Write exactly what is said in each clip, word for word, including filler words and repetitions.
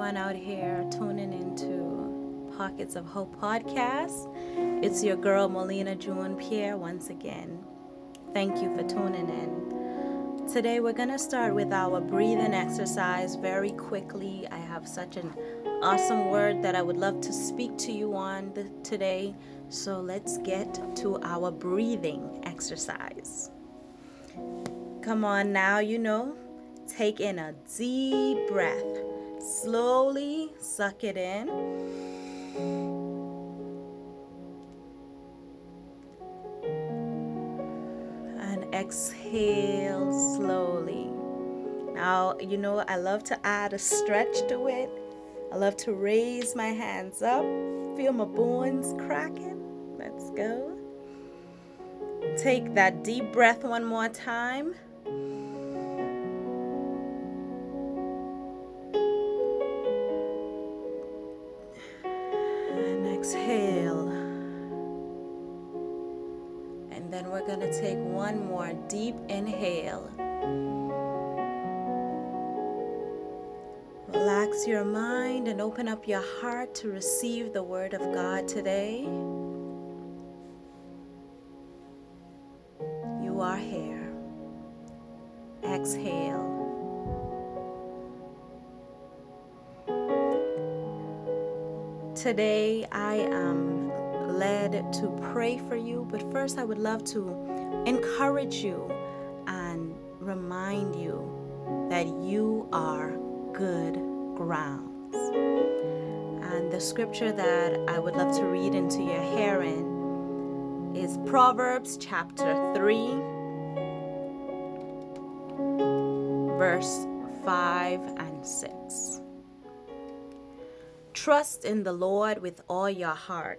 everyone out here tuning into Pockets of Hope podcast. It's your girl Molina June Pierre once again. Thank you for tuning in. Today we're going to start with our breathing exercise very quickly. I have such an awesome word that I would love to speak to you on the, today. So let's get to our breathing exercise. Come on now, you know, take in a deep breath. Slowly suck it in. And exhale slowly. Now, you know, I love to add a stretch to it. I love to raise my hands up. Feel my bones cracking. Let's go. Take that deep breath one more time. And exhale. And then we're going to take one more deep inhale. Relax your mind and open up your heart to receive the word of God today. You are here. Exhale. Today I am led to pray for you, but first I would love to encourage you and remind you that you are good grounds. And the scripture that I would love to read into your hearing is Proverbs chapter three, verse five and six. Trust in the Lord with all your heart,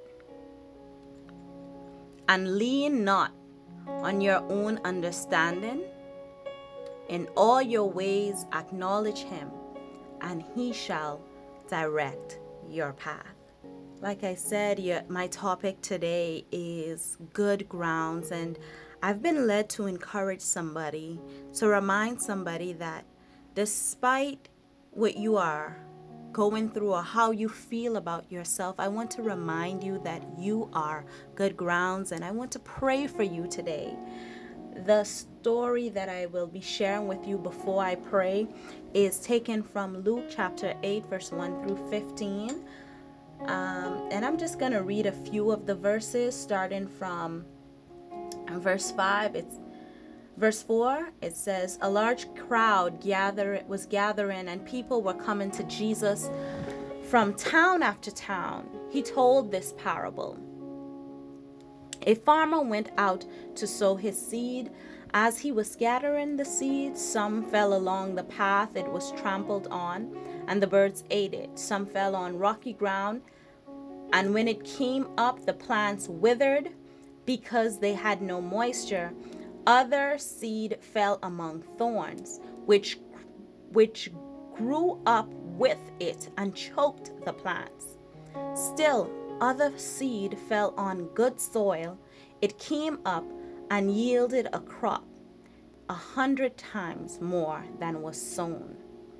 and lean not on your own understanding. In all your ways acknowledge him, and he shall direct your path. Like I said, yeah, my topic today is good grounds, and I've been led to encourage somebody, to remind somebody that despite what you are going through or how you feel about yourself, I want to remind you that you are good grounds, and I want to pray for you today. The story that I will be sharing with you before I pray is taken from Luke chapter eight, verse one through fifteen. Um, and I'm just going to read a few of the verses starting from verse five. It's verse four. It says, a large crowd gather, was gathering, and people were coming to Jesus from town after town. He told this parable. A farmer went out to sow his seed. As he was scattering the seeds, some fell along the path. It was trampled on, and the birds ate it. Some fell on rocky ground, and when it came up, the plants withered because they had no moisture. Other seed fell among thorns, which, which grew up with it and choked the plants. Still, other seed fell on good soil. It came up and yielded a crop a hundred times more than was sown.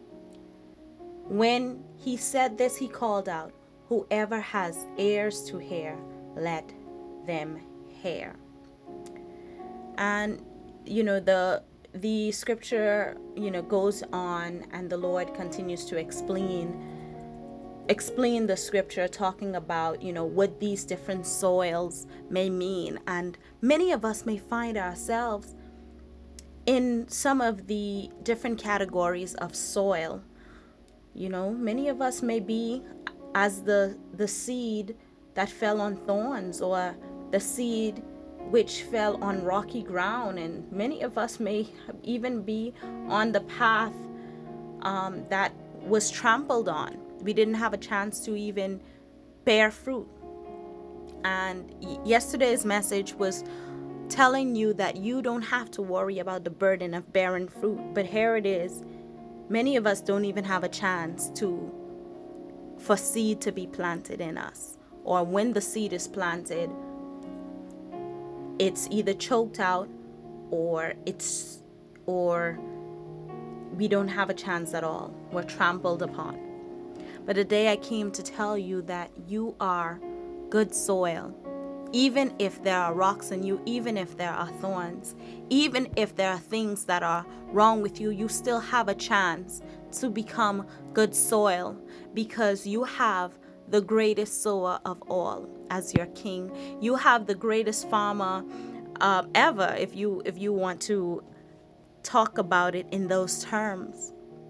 When he said this, he called out, whoever has ears to hear, let them hear. And, you know, the the scripture, you know, goes on, and the Lord continues to explain explain the scripture, talking about, you know, what these different soils may mean. And many of us may find ourselves in some of the different categories of soil. You know, many of us may be as the the seed that fell on thorns, or the seed which fell on rocky ground, and many of us may even be on the path um, that was trampled on. We didn't have a chance to even bear fruit. And yesterday's message was telling you that you don't have to worry about the burden of bearing fruit. But here it is. Many of us don't even have a chance to for seed to be planted in us. Or when the seed is planted, it's either choked out, or it's or we don't have a chance at all. We're trampled upon. But today I came to tell you that you are good soil. Even if there are rocks in you, even if there are thorns, even if there are things that are wrong with you, you still have a chance to become good soil, because you have the greatest sower of all as your king. You have the greatest farmer uh, ever, if you if you want to talk about it in those terms.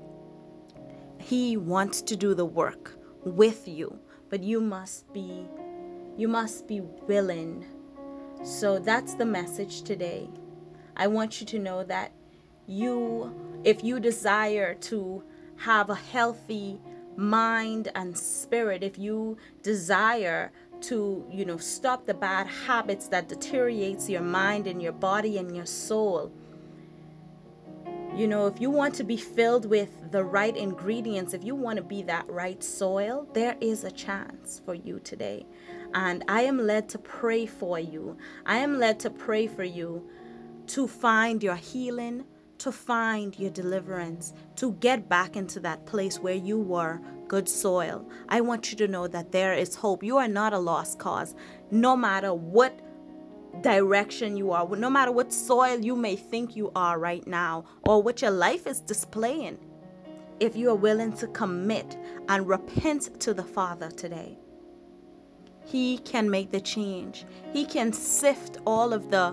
He wants to do the work with you, but you must be you must be willing. So that's the message today. I want you to know that you, if you desire to have a healthy mind and spirit, if you desire to, you know, stop the bad habits that deteriorates your mind and your body and your soul, you know, if you want to be filled with the right ingredients, if you want to be that right soil, there is a chance for you today. And I am led to pray for you. I am led to pray for you to find your healing, to find your deliverance, to get back into that place where you were good soil. I want you to know that there is hope. You are not a lost cause. No matter what direction you are, no matter what soil you may think you are right now, or what your life is displaying, if you are willing to commit and repent to the Father today, He can make the change. He can sift all of the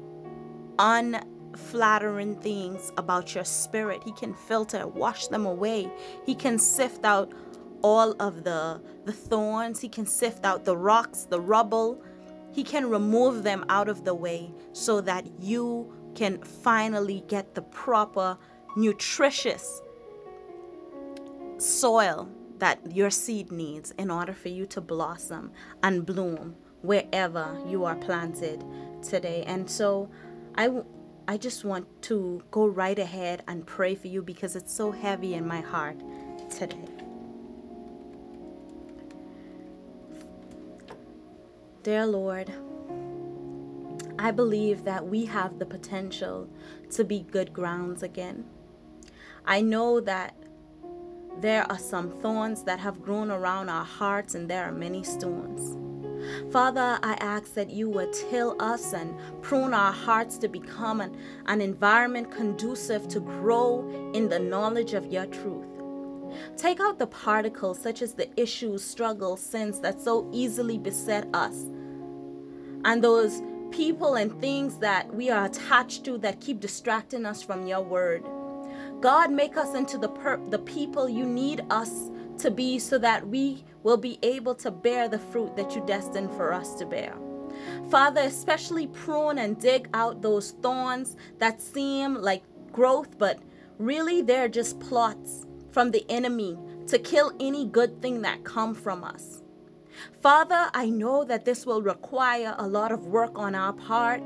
unflattering things about your spirit. He can filter, wash them away. He can sift out all of the the thorns. He can sift out the rocks, the rubble. He can remove them out of the way so that you can finally get the proper, nutritious soil that your seed needs in order for you to blossom and bloom wherever you are planted today. And so I, I just want to go right ahead and pray for you, because it's so heavy in my heart today. Dear Lord, I believe that we have the potential to be good grounds again. I know that there are some thorns that have grown around our hearts, and there are many stones. Father, I ask that you would till us and prune our hearts to become an, an environment conducive to grow in the knowledge of your truth. Take out the particles such as the issues, struggles, sins that so easily beset us, and those people and things that we are attached to that keep distracting us from your word. God, make us into the per- the people you need us to be, so that we will be able to bear the fruit that you destined for us to bear. Father, especially prune and dig out those thorns that seem like growth, but really they're just plots from the enemy to kill any good thing that come from us. Father, I know that this will require a lot of work on our part.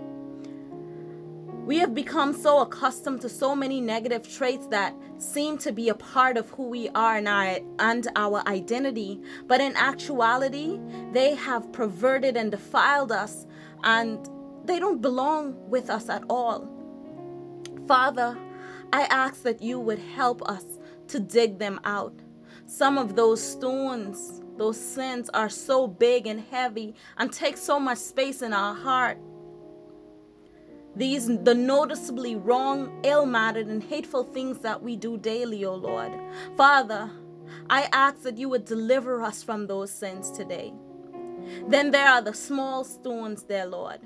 We have become so accustomed to so many negative traits that seem to be a part of who we are and our, and our identity, but in actuality, they have perverted and defiled us, and they don't belong with us at all. Father, I ask that you would help us to dig them out. Some of those stones, those sins are so big and heavy and take so much space in our heart. These, the noticeably wrong, ill-mannered, and hateful things that we do daily, O Lord. Father, I ask that you would deliver us from those sins today. Then there are the small stones there, Lord.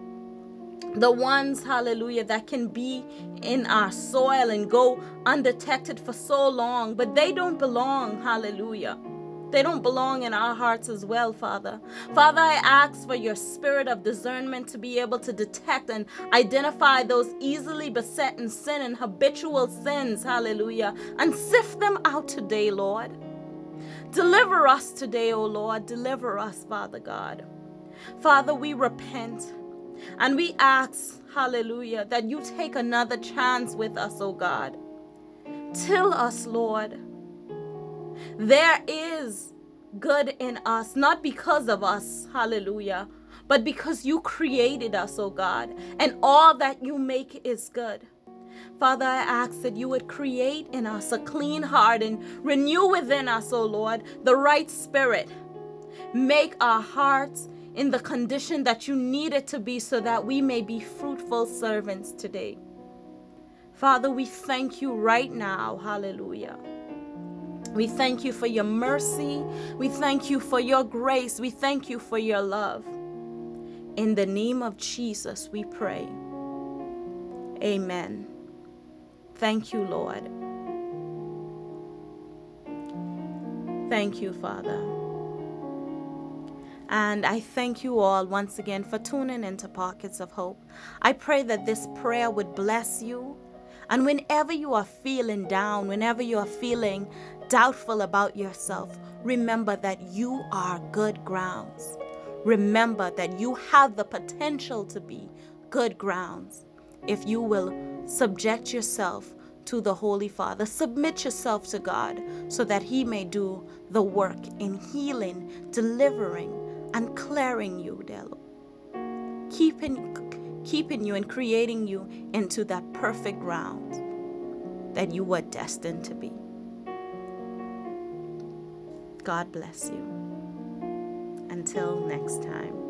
The ones, hallelujah, that can be in our soil and go undetected for so long, but they don't belong, hallelujah. They don't belong in our hearts as well, Father. Father, I ask for your spirit of discernment to be able to detect and identify those easily besetting sin and habitual sins, hallelujah, and sift them out today, Lord. Deliver us today, O Lord. Deliver us, Father God. Father, we repent and we ask, hallelujah, that you take another chance with us, O God. Till us, Lord. There is good in us, not because of us, hallelujah, but because you created us, oh God, and all that you make is good. Father, I ask that you would create in us a clean heart and renew within us, O Lord, the right spirit. Make our hearts in the condition that you need it to be so that we may be fruitful servants today. Father, we thank you right now. Hallelujah. We thank you for your mercy. We thank you for your grace. We thank you for your love. In the name of Jesus, we pray. Amen. Thank you, Lord. Thank you, Father. And I thank you all once again for tuning into Pockets of Hope. I pray that this prayer would bless you. And whenever you are feeling down, whenever you are feeling doubtful about yourself, remember that you are good grounds. Remember that you have the potential to be good grounds if you will subject yourself to the Holy Father. Submit yourself to God so that He may do the work in healing, delivering, and clearing you, dear Lord. Keeping, keeping you and creating you into that perfect ground that you were destined to be. God bless you. Until next time.